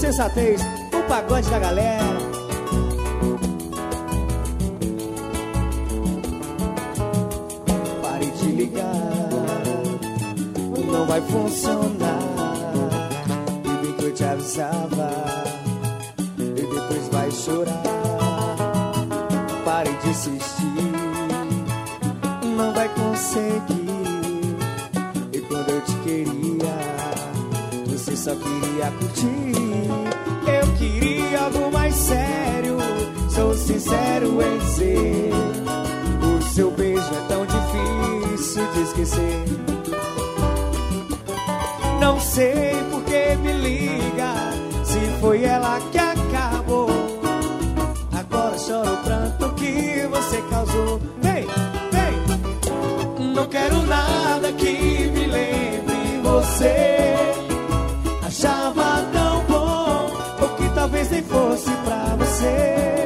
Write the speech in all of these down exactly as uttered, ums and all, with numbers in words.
sensatez, o pagode da galera. Pare de ligar, não vai funcionar. E bem que eu te avisava, e depois vai chorar. Pare de insistir, não vai conseguir. E quando eu te queria, você só queria curtir. Eu queria algo mais sério, sou sincero em dizer. O seu beijo é tão difícil de esquecer. Não sei por que me liga, se foi ela que acabou. Agora choro o pranto que você causou. Vem, vem. Não quero nada que me lembre você. Achava tão bom, ou que talvez nem fosse pra você.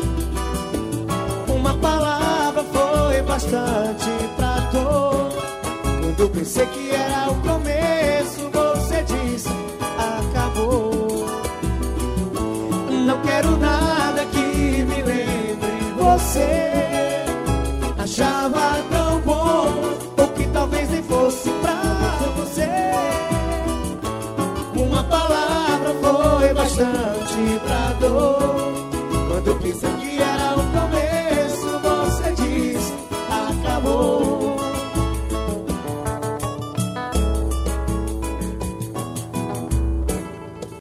Uma palavra foi bastante pra dor. Quando eu pensei que era o começo, você disse, acabou. Não quero nada que me lembre você. Achava tão bom, ou que talvez nem fosse pra você. Uma palavra foi bastante pra dor.